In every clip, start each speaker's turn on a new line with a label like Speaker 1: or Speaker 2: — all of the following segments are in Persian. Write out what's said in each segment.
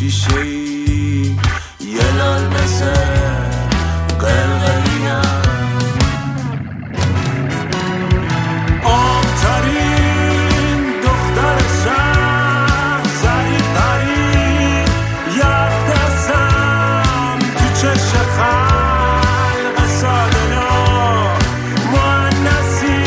Speaker 1: شیشه‌ای یه لال مثل قلقلیم آبترین دختر شهر ظریف‌ترین یک دستم تو چشم خلق ساده مؤنثی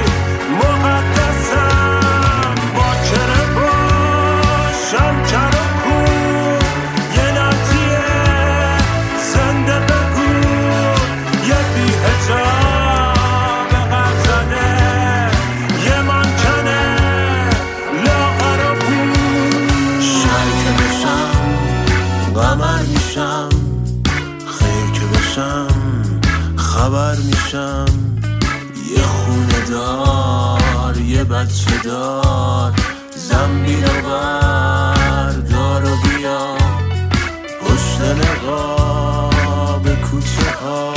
Speaker 1: مقدسم باکره باشم کر و کور یه نتیه زنده بگو یه بی حجاب غر زده یه منکنه لاغر و پور شر که بشم قمر میشم خیر که بشم خبر میشم یه خونه دار یه بچه دار زنبیل و بردار و بیا پشت نقاب کوچه ها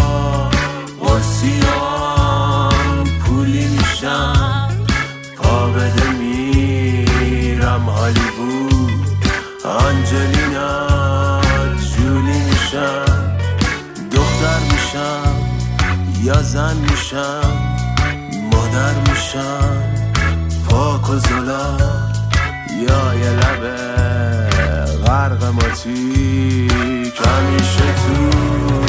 Speaker 1: قرصیام پولی میشم پا بده میرم هالیوود آنجلینا جولی میشم دختر میشم یا زن میشم مادر میشم پاک و زلال یا یه لبه غرق ماتیک همیشه تو